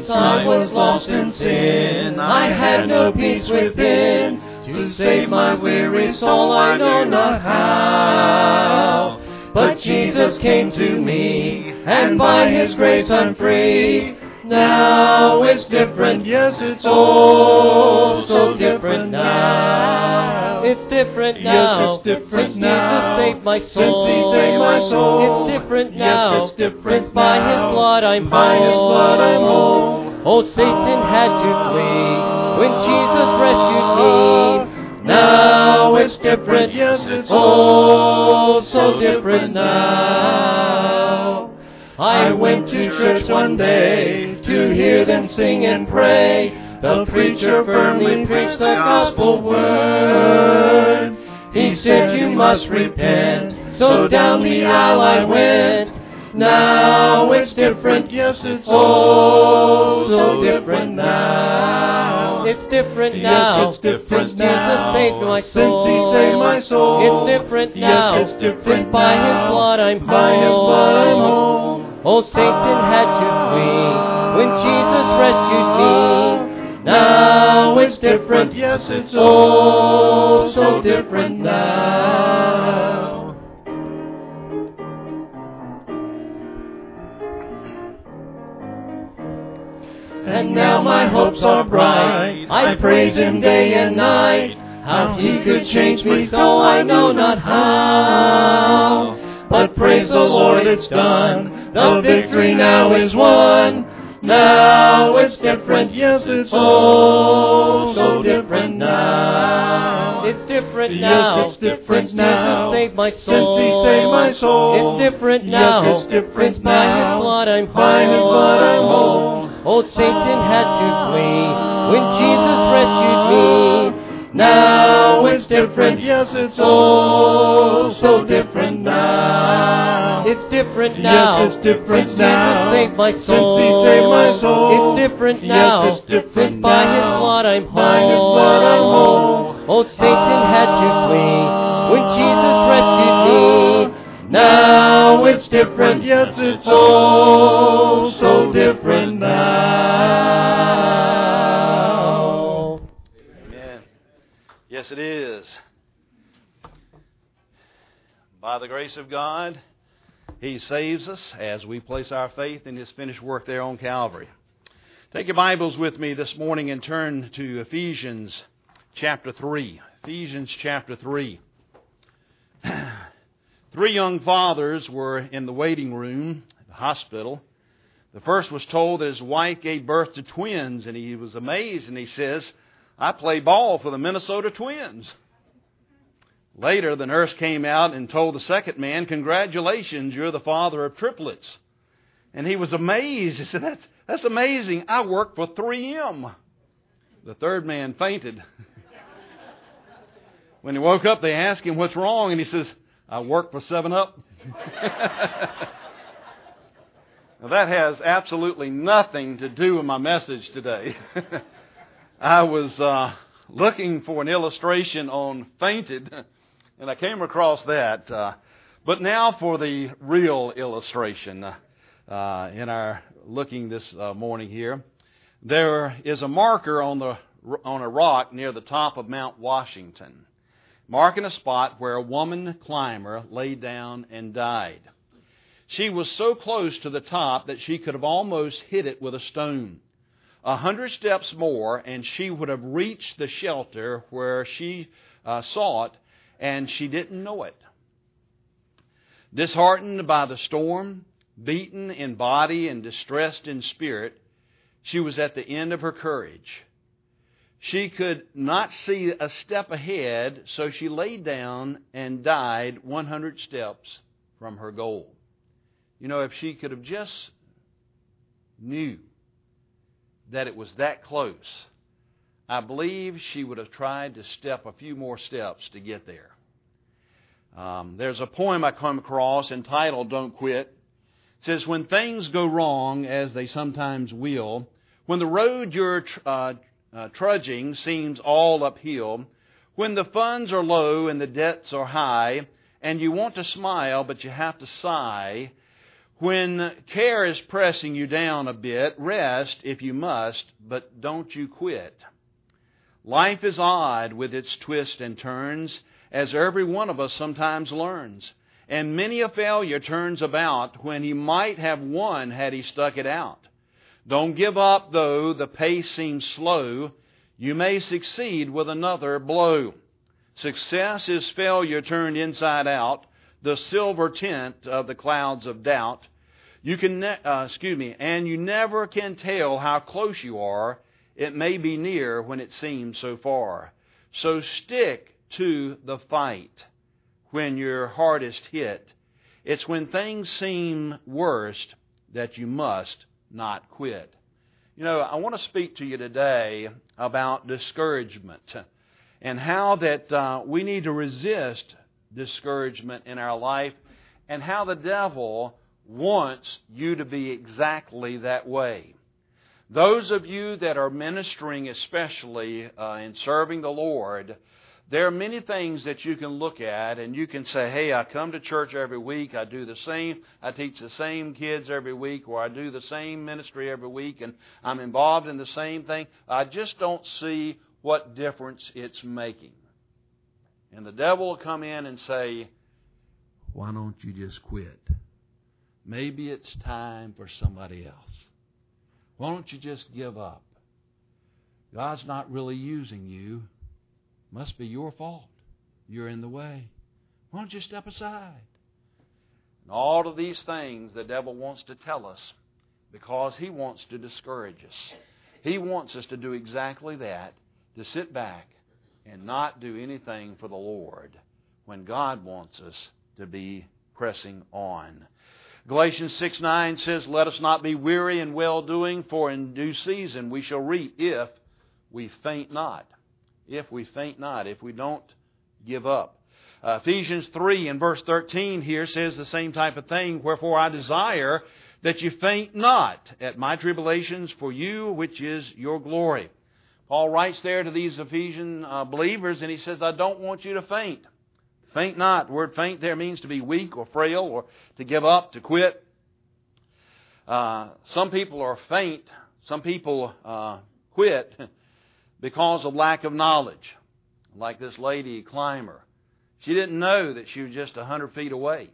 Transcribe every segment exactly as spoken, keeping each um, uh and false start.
Once I was lost in sin, I had no peace within. To save my weary soul, I know not how. But Jesus came to me, and by His grace I'm free. Now it's different, yes, it's oh so different now. It's different now. Yes, it's different since now. Jesus saved my soul. Since He saved my soul. It's different now. Yes, it's different since by now. His blood I'm by whole. His blood I'm whole. Old Satan had to flee when Jesus rescued me. Now it's different. Yes, it's oh so different now. I went to church one day to hear them sing and pray. The preacher firmly preached the gospel word. He said you must repent, so down the aisle I went. Now it's different, yes it's oh so different now. It's different now. Yes, it's different since now. Jesus saved my soul. Since He saved my soul. It's different Yes, now. it's different since by now. His blood I'm whole. By His blood I'm whole. Old Satan had to flee when Jesus rescued me. Now it's different. Yes, it's oh so different now. And now my hopes are bright. I praise Him day and night. How He could change me so I know not how. But praise the Lord, it's done. The victory now is won. Now it's different. Yes, it's oh so different now. It's different Yes, now. it's different since now. Jesus saved my Since soul. He saved my soul. It's different Yes, now. it's different since by now. His blood I'm whole. By His blood I'm whole. Old Satan had to flee when Jesus rescued me. Now it's different, yes, it's oh so different now. It's different now. Yes, it's different since now. Jesus saved my soul. Since He saved my soul. It's different Yes, now. it's different since by His now. blood I'm whole. By His blood I'm whole. Old Satan had to flee when Jesus rescued me. Now it's different, yes, it's oh so different now. Amen. Yes, it is. By the grace of God, He saves us as we place our faith in His finished work there on Calvary. Take your Bibles with me this morning and turn to Ephesians chapter three. Ephesians chapter three. Three young fathers were in the waiting room at the hospital. The first was told that his wife gave birth to twins, and he was amazed, and he says, I play ball for the Minnesota Twins. Later, the nurse came out and told the second man, congratulations, you're the father of triplets. And he was amazed. He said, that's, that's amazing. I work for three M. The third man fainted. When he woke up, they asked him what's wrong, and he says, I work for seven up. Now, that has absolutely nothing to do with my message today. I was uh, looking for an illustration on fainted, and I came across that. Uh, but now for the real illustration uh, in our looking this uh, morning here. There is a marker on the on a rock near the top of Mount Washington, marking a spot where a woman climber laid down and died. She was so close to the top that she could have almost hit it with a stone. A hundred steps more, and she would have reached the shelter where she uh, saw it, and she didn't know it. Disheartened by the storm, beaten in body and distressed in spirit, she was at the end of her courage. She could not see a step ahead, so she laid down and died one hundred steps from her goal. You know, if she could have just knew that it was that close, I believe she would have tried to step a few more steps to get there. Um, there's a poem I come across entitled Don't Quit. It says, when things go wrong, as they sometimes will, when the road you're tr- uh, uh, trudging seems all uphill, when the funds are low and the debts are high, and you want to smile but you have to sigh, When care is pressing you down a bit, rest if you must, but don't you quit. Life is odd with its twists and turns, as every one of us sometimes learns. And many a failure turns about when he might have won had he stuck it out. Don't give up, though the pace seems slow. You may succeed with another blow. Success is failure turned inside out, the silver tint of the clouds of doubt. You can, ne- uh, excuse me, and you never can tell how close you are. It may be near when it seems so far. So stick to the fight when you're hardest hit. It's when things seem worst that you must not quit. You know, I want to speak to you today about discouragement and how that uh, we need to resist discouragement in our life, and how the devil wants you to be exactly that way. Those of you that are ministering, especially uh, in serving the Lord, there are many things that you can look at and you can say, hey, I come to church every week, I do the same, I teach the same kids every week, or I do the same ministry every week, and I'm involved in the same thing. I just don't see what difference it's making. And the devil will come in and say, why don't you just quit? Maybe it's time for somebody else. Why don't you just give up? God's not really using you. Must be your fault. You're in the way. Why don't you step aside? And all of these things the devil wants to tell us because he wants to discourage us. He wants us to do exactly that, to sit back and not do anything for the Lord when God wants us to be pressing on. Galatians six nine says, let us not be weary in well-doing, for in due season we shall reap if we faint not. If we faint not, if we don't give up. Uh, Ephesians three and verse thirteen here says the same type of thing. Wherefore I desire that you faint not at my tribulations for you, which is your glory. Paul writes there to these Ephesian uh, believers, and he says, I don't want you to faint. Faint not. The word faint there means to be weak or frail or to give up, to quit. Uh, some people are faint. Some people uh, quit because of lack of knowledge. Like this lady climber. She didn't know that she was just a hundred feet away.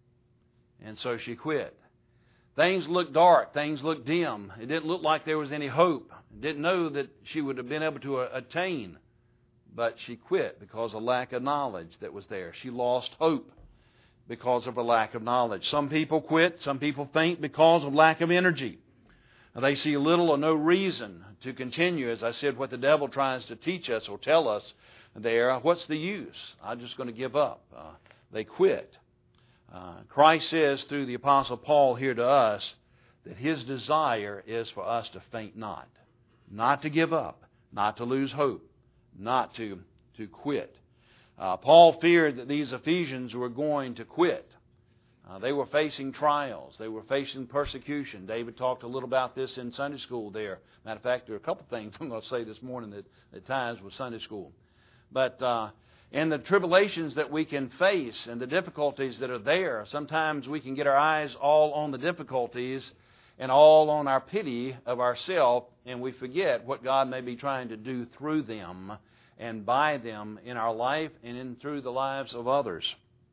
And so she quit. Things looked dark. Things looked dim. It didn't look like there was any hope. Didn't know that she would have been able to attain. But she quit because of lack of knowledge that was there. She lost hope because of a lack of knowledge. Some people quit. Some people faint because of lack of energy. They see little or no reason to continue. As I said, what the devil tries to teach us or tell us there, what's the use? I'm just going to give up. Uh, they quit. Uh, Christ says through the Apostle Paul here to us that his desire is for us to faint not. Not to give up. Not to lose hope. Not to, to quit. Uh, Paul feared that these Ephesians were going to quit. Uh, they were facing trials. They were facing persecution. David talked a little about this in Sunday school there. Matter of fact, there are a couple things I'm going to say this morning that, that ties with Sunday school. But uh, in the tribulations that we can face and the difficulties that are there, sometimes we can get our eyes all on the difficulties and all on our pity of ourselves, and we forget what God may be trying to do through them and by them in our life and in through the lives of others.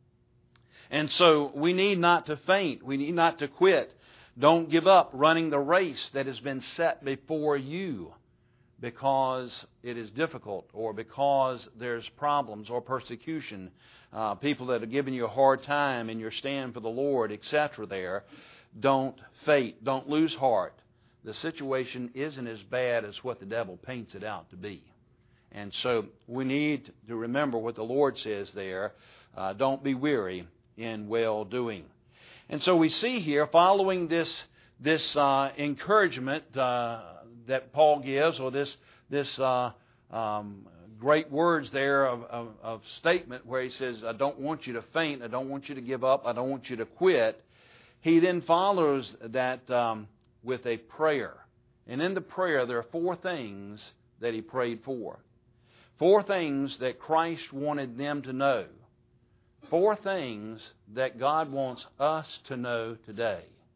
And so we need not to faint. We need not to quit. Don't give up running the race that has been set before you because it is difficult or because there's problems or persecution, uh, people that are giving you a hard time in your stand for the Lord, et cetera there. Don't faint. Don't lose heart. The situation isn't as bad as what the devil paints it out to be. And so we need to remember what the Lord says there. Uh, don't be weary in well-doing. And so we see here, following this this uh, encouragement uh, that Paul gives, or this this uh, um, great words there of, of, of statement where he says, I don't want you to faint, I don't want you to give up, I don't want you to quit. He then follows that um, with a prayer. And in the prayer, there are four things that he prayed for. Four things that Christ wanted them to know. Four things that God wants us to know today.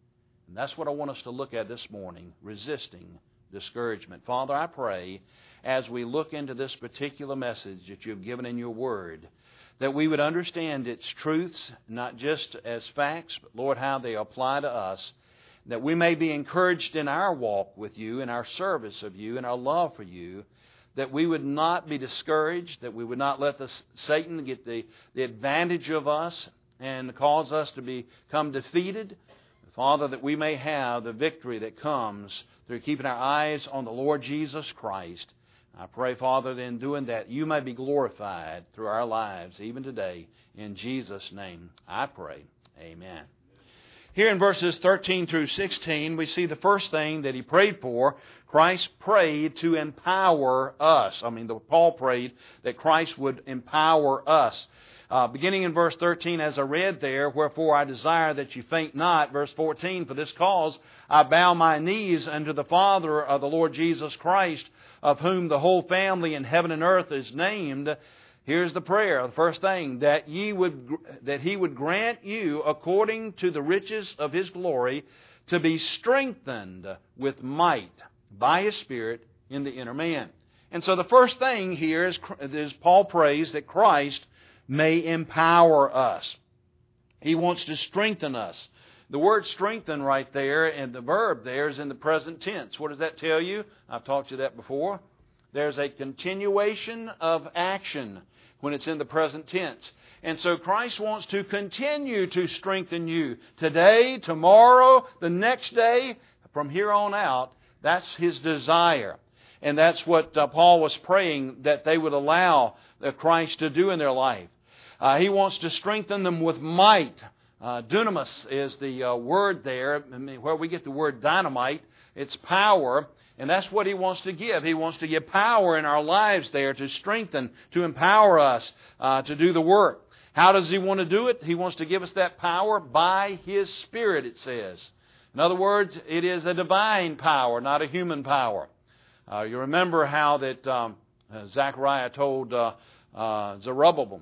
And that's what I want us to look at this morning, resisting discouragement. Father, I pray as we look into this particular message that you've given in your Word, that we would understand its truths, not just as facts, but, Lord, how they apply to us, that we may be encouraged in our walk with you, in our service of you, in our love for you, that we would not be discouraged, that we would not let the, Satan get the, the advantage of us and cause us to become defeated. Father, that we may have the victory that comes through keeping our eyes on the Lord Jesus Christ. I pray, Father, that in doing that, you may be glorified through our lives, even today. In Jesus' name, I pray. Amen. Here in verses thirteen through sixteen, we see the first thing that he prayed for. Christ prayed to empower us. I mean, the, Paul prayed that Christ would empower us. Uh, beginning in verse thirteen, as I read there, wherefore I desire that you faint not. Verse fourteen, for this cause I bow my knees unto the Father of the Lord Jesus Christ, of whom the whole family in heaven and earth is named. Here's the prayer, the first thing, that ye would that He would grant you, according to the riches of His glory, to be strengthened with might by His Spirit in the inner man. And so the first thing here is, is Paul prays that Christ may empower us. He wants to strengthen us. The word strengthen right there and the verb there is in the present tense. What does that tell you? I've talked to you that before. There's a continuation of action when it's in the present tense. And so Christ wants to continue to strengthen you today, tomorrow, the next day, from here on out. That's His desire. And that's what uh, Paul was praying that they would allow uh, Christ to do in their life. Uh, he wants to strengthen them with might. Uh, dunamis is the uh, word there, I mean, where we get the word dynamite. It's power. And that's what He wants to give. He wants to give power in our lives there to strengthen, to empower us uh, to do the work. How does He want to do it? He wants to give us that power by His Spirit, it says. In other words, it is a divine power, not a human power. Uh, you remember how that um, uh, Zechariah told uh, uh, Zerubbabel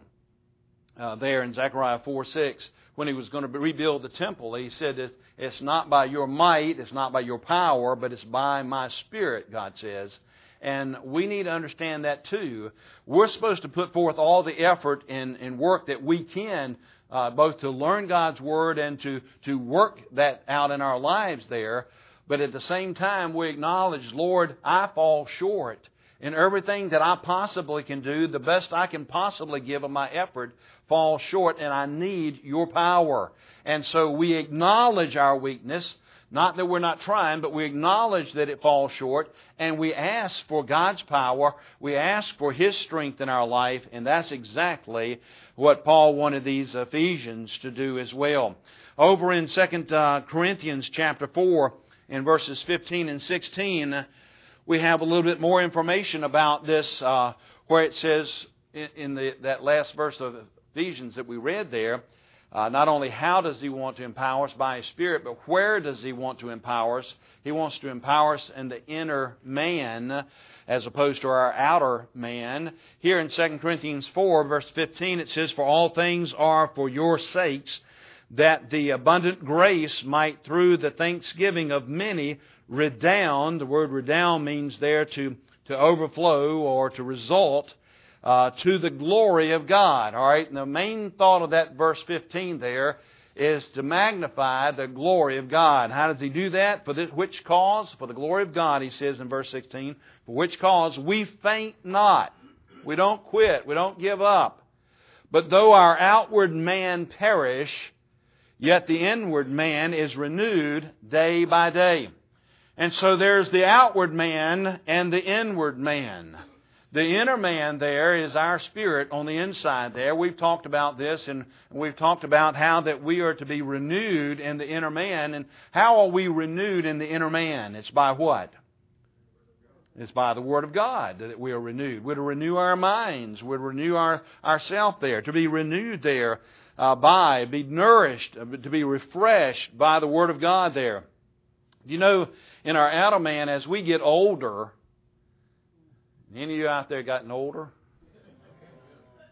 uh, there in Zechariah four six, when he was going to rebuild the temple, he said that it's not by your might, it's not by your power, but it's by my Spirit, God says. And we need to understand that too. We're supposed to put forth all the effort and, and work that we can, uh, both to learn God's Word and to, to work that out in our lives there. But at the same time, we acknowledge, Lord, I fall short. In everything that I possibly can do, the best I can possibly give of my effort falls short, and I need your power. And so we acknowledge our weakness, not that we're not trying, but we acknowledge that it falls short, and we ask for God's power. We ask for His strength in our life, and that's exactly what Paul wanted these Ephesians to do as well. Over in Second Corinthians chapter four, in verses fifteen and sixteen, we have a little bit more information about this, uh, where it says in, in the, that last verse of Ephesians that we read there, uh, not only how does He want to empower us by His Spirit, but where does He want to empower us? He wants to empower us in the inner man as opposed to our outer man. Here in Second Corinthians four, verse fifteen, it says, for all things are for your sakes, that the abundant grace might through the thanksgiving of many redound. The word redound means there to, to overflow or to result uh, to the glory of God. All right. And the main thought of that verse fifteen there is to magnify the glory of God. How does He do that? For this, which cause? For the glory of God, He says in verse sixteen. For which cause we faint not. We don't quit. We don't give up. But though our outward man perish, yet the inward man is renewed day by day. And so there's the outward man and the inward man. The inner man there is our spirit on the inside there. We've talked about this, and we've talked about how that we are to be renewed in the inner man. And how are we renewed in the inner man? It's by what? It's by the Word of God that we are renewed. We're to renew our minds. We're to renew our ourself there. To be renewed there uh, by, be nourished, uh, to be refreshed by the Word of God there. You know, in our outer man, as we get older, any of you out there gotten older?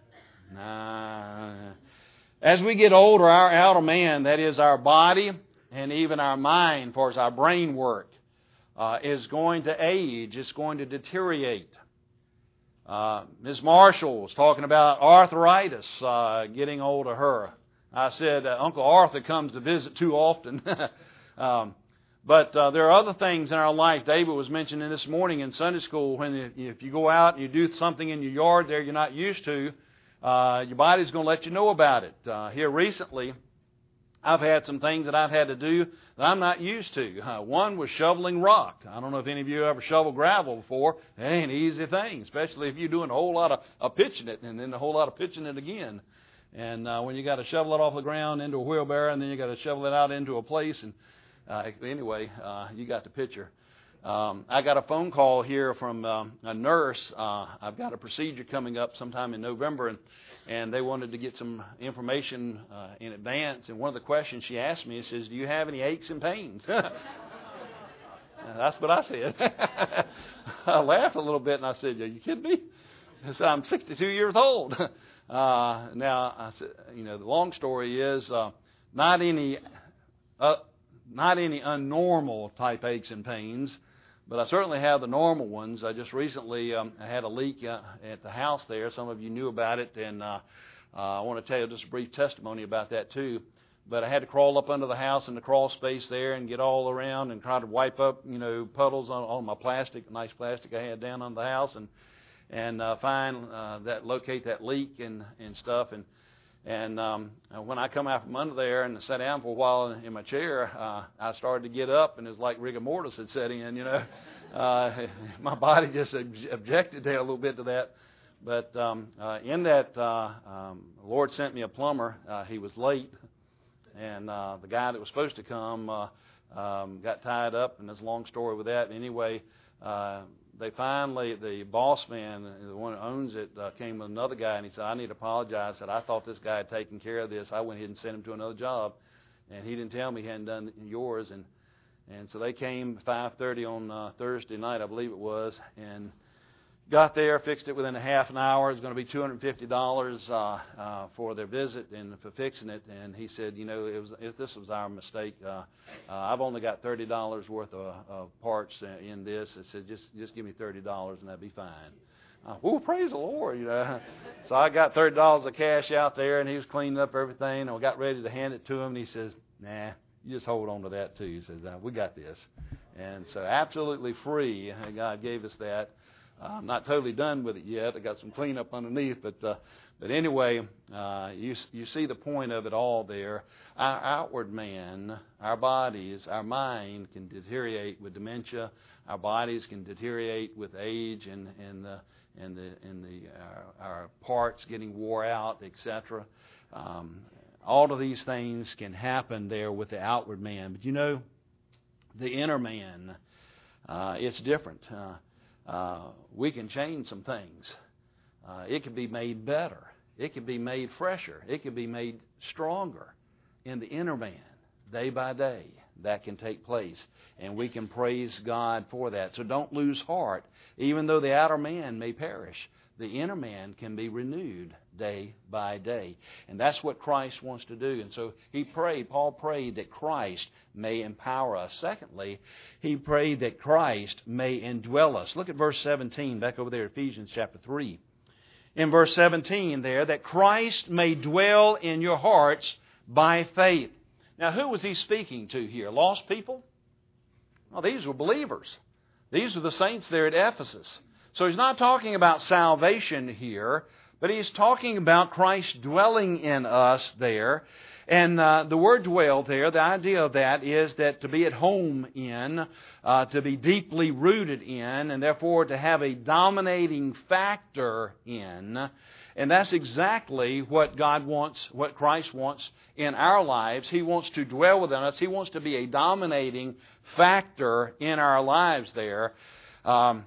Nah. As we get older, our outer man, that is our body, and even our mind, as far as our brain work, uh, is going to age. It's going to deteriorate. Uh, Miz Marshall was talking about arthritis uh, getting old of her. I said, uh, Uncle Arthur comes to visit too often. um, but uh, there are other things in our life. David was mentioning this morning in Sunday school, when if, if you go out and you do something in your yard there you're not used to, uh, your body's going to let you know about it. Uh, here recently, I've had some things that I've had to do that I'm not used to. Uh, one was shoveling rock. I don't know if any of you ever shoveled gravel before. It ain't an easy thing, especially if you're doing a whole lot of, of pitching it and then a whole lot of pitching it again. And uh, when you got to shovel it off the ground into a wheelbarrow, and then you got to shovel it out into a place. And uh, anyway, uh, you got the picture. Um, I got a phone call here from um, a nurse. Uh, I've got a procedure coming up sometime in November, and and they wanted to get some information uh, in advance. And one of the questions she asked me is, do you have any aches and pains? That's what I said. I laughed a little bit, and I said, are you kidding me? I said, I'm sixty-two years old. Uh, now, I said, you know, the long story is uh, not any uh, not any unnormal type aches and pains, but I certainly have the normal ones. I just recently um, I had a leak uh, at the house there. Some of you knew about it, and uh, uh, I want to tell you just a brief testimony about that too. But I had to crawl up under the house in the crawl space there and get all around and try to wipe up, you know, puddles on, on my plastic, nice plastic I had down on the house, and and uh, find uh, that, locate that leak and, and stuff. And and um, when I come out from under there and sat down for a while in my chair, uh, I started to get up, and it was like rigor mortis had set in, you know. Uh, my body just objected there a little bit to that. But um, uh, in that, uh, um, the Lord sent me a plumber. Uh, he was late, and uh, the guy that was supposed to come uh, um, got tied up, and there's a long story with that. Anyway, uh, they finally, the boss man, the one who owns it, uh, came with another guy, and he said, I need to apologize. I said, I thought this guy had taken care of this. I went ahead and sent him to another job, and he didn't tell me he hadn't done yours. And and so they came five thirty on uh, Thursday night, I believe it was, and got there, fixed it within a half an hour. It was going to be two hundred fifty dollars uh, uh, for their visit and for fixing it. And he said, you know, it was if this was our mistake. Uh, uh, I've only got thirty dollars worth of, of parts in this. I said, just just give me thirty dollars and that'd be fine. Uh, well, praise the Lord, you know. So I got thirty dollars of cash out there, and he was cleaning up everything. And we got ready to hand it to him, and he says, nah, you just hold on to that too. He says, uh, we got this. And so absolutely free, God gave us that. Uh, I'm not totally done with it yet. I got some cleanup underneath, but uh, but anyway, uh, you you see the point of it all there. Our outward man, our bodies, our mind can deteriorate with dementia. Our bodies can deteriorate with age and and the and the and the our, our parts getting wore out, et cetera. Um, all of these things can happen there with the outward man, but you know, the inner man, uh, it's different. Uh, Uh, we can change some things. Uh, it can be made better. It can be made fresher. It can be made stronger in the inner man day by day. That can take place, and we can praise God for that. So don't lose heart. Even though the outer man may perish, the inner man can be renewed day by day. And that's what Christ wants to do. And so he prayed, Paul prayed that Christ may empower us. Secondly, he prayed that Christ may indwell us. Look at verse seventeen, back over there, Ephesians chapter three. In verse seventeen there, that Christ may dwell in your hearts by faith. Now, who was he speaking to here? Lost people? Well, these were believers. These were the saints there at Ephesus. So he's not talking about salvation here, but he's talking about Christ dwelling in us there. And uh, the word dwell there, the idea of that is that to be at home in, uh, to be deeply rooted in, and therefore to have a dominating factor in. And that's exactly what God wants, what Christ wants in our lives. He wants to dwell within us. He wants to be a dominating factor in our lives there. Um,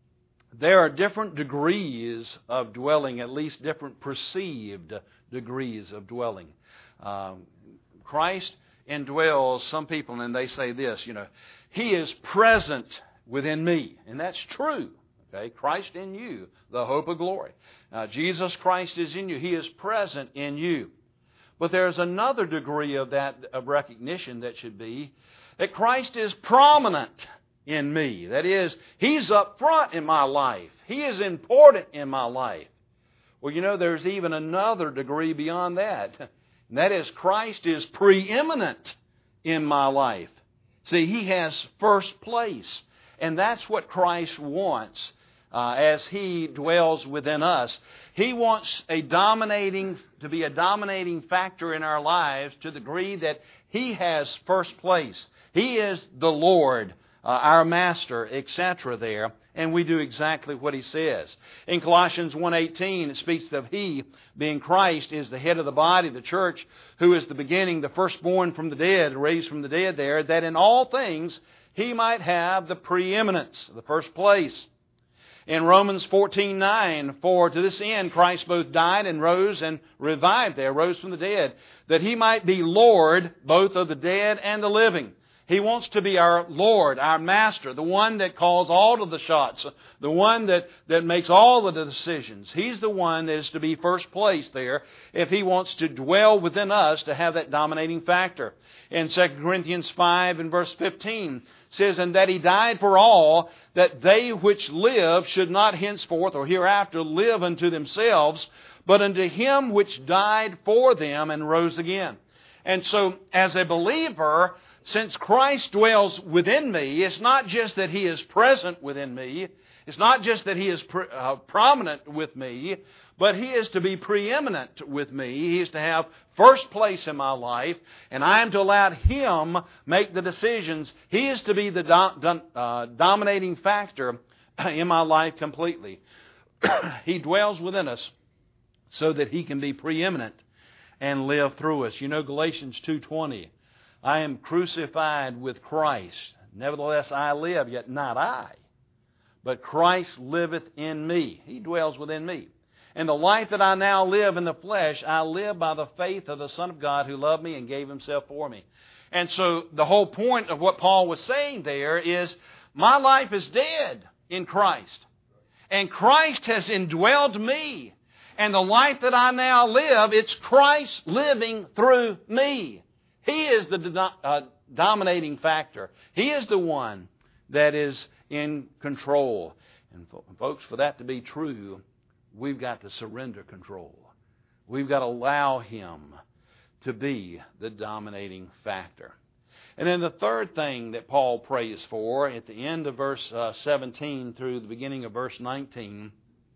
There are different degrees of dwelling, at least different perceived degrees of dwelling. Um, Christ indwells some people, and they say this, you know, He is present within me. And that's true. Okay, Christ in you, the hope of glory. Uh, Jesus Christ is in you. He is present in you. But there's another degree of that of recognition that should be that Christ is prominent in me. That is, He's up front in my life. He is important in my life. Well, you know, there's even another degree beyond that. And that is, Christ is preeminent in my life. See, He has first place. And that's what Christ wants uh, as He dwells within us. He wants a dominating, to be a dominating factor in our lives to the degree that He has first place. He is the Lord, uh, our Master, et cetera there. And we do exactly what He says. In Colossians one eighteen, it speaks of He, being Christ, is the head of the body, the church, who is the beginning, the firstborn from the dead, raised from the dead there, that in all things He might have the preeminence, the first place. In Romans fourteen nine, for to this end Christ both died and rose and revived there, rose from the dead, that He might be Lord both of the dead and the living. He wants to be our Lord, our Master, the one that calls all of the shots, the one that, that makes all of the decisions. He's the one that is to be first place there if He wants to dwell within us to have that dominating factor. In Second Corinthians five and verse fifteen says, and that He died for all, that they which live should not henceforth or hereafter live unto themselves, but unto Him which died for them and rose again. And so, as a believer, since Christ dwells within me, it's not just that He is present within me, it's not just that He is pre- uh, prominent with me, but He is to be preeminent with me. He is to have first place in my life, and I am to allow Him make the decisions. He is to be the do- do- uh, dominating factor in my life completely. He dwells within us so that He can be preeminent and live through us. You know, Galatians two twenty, I am crucified with Christ. Nevertheless I live, yet not I, but Christ liveth in me. He dwells within me. And the life that I now live in the flesh, I live by the faith of the Son of God who loved me and gave Himself for me. And so the whole point of what Paul was saying there is, my life is dead in Christ. And Christ has indwelled me. And the life that I now live, it's Christ living through me. He is the do- uh, dominating factor. He is the one that is in control. And folks, for that to be true, we've got to surrender control. We've got to allow Him to be the dominating factor. And then the third thing that Paul prays for at the end of verse uh, seventeen through the beginning of verse nineteen,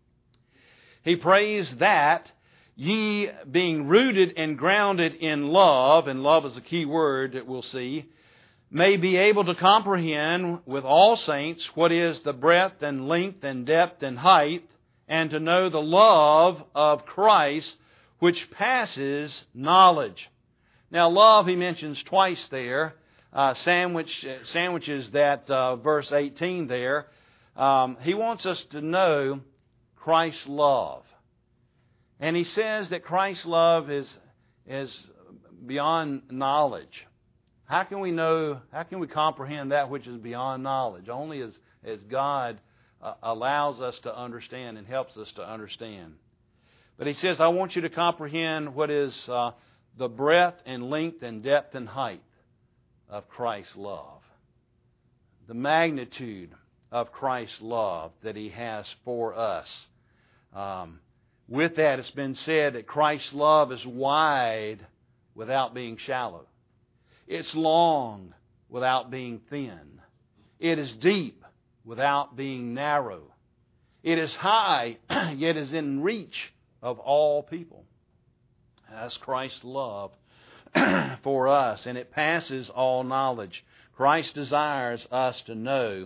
he prays that ye, being rooted and grounded in love, and love is a key word that we'll see, may be able to comprehend with all saints what is the breadth and length and depth and height, and to know the love of Christ, which passes knowledge. Now, love he mentions twice there. Uh, sandwich sandwiches that uh, verse eighteen there. Um, he wants us to know Christ's love. And he says that Christ's love is, is beyond knowledge. How can we know, how can we comprehend that which is beyond knowledge? Only as, as God uh, allows us to understand and helps us to understand. But he says, I want you to comprehend what is uh, the breadth and length and depth and height of Christ's love. The magnitude of Christ's love that He has for us. Um, with that, it's been said that Christ's love is wide without being shallow. It's long without being thin. It is deep without being narrow. It is high, yet is in reach of all people. That's Christ's love for us, and it passes all knowledge. Christ desires us to know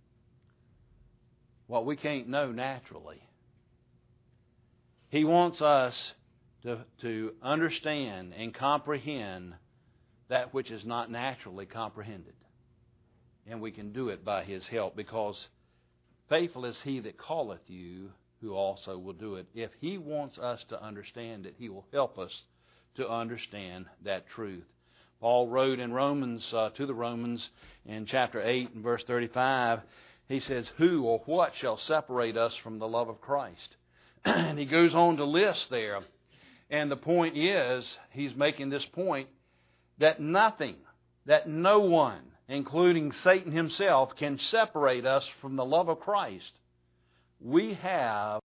what we can't know naturally. He wants us to, to understand and comprehend that which is not naturally comprehended. And we can do it by His help, because faithful is He that calleth you, who also will do it. If He wants us to understand it, He will help us to understand that truth. Paul wrote in Romans, uh, to the Romans in chapter eight and verse thirty-five, he says, who or what shall separate us from the love of Christ? And he goes on to list there. And the point is, he's making this point, that nothing, that no one, including Satan himself, can separate us from the love of Christ. We have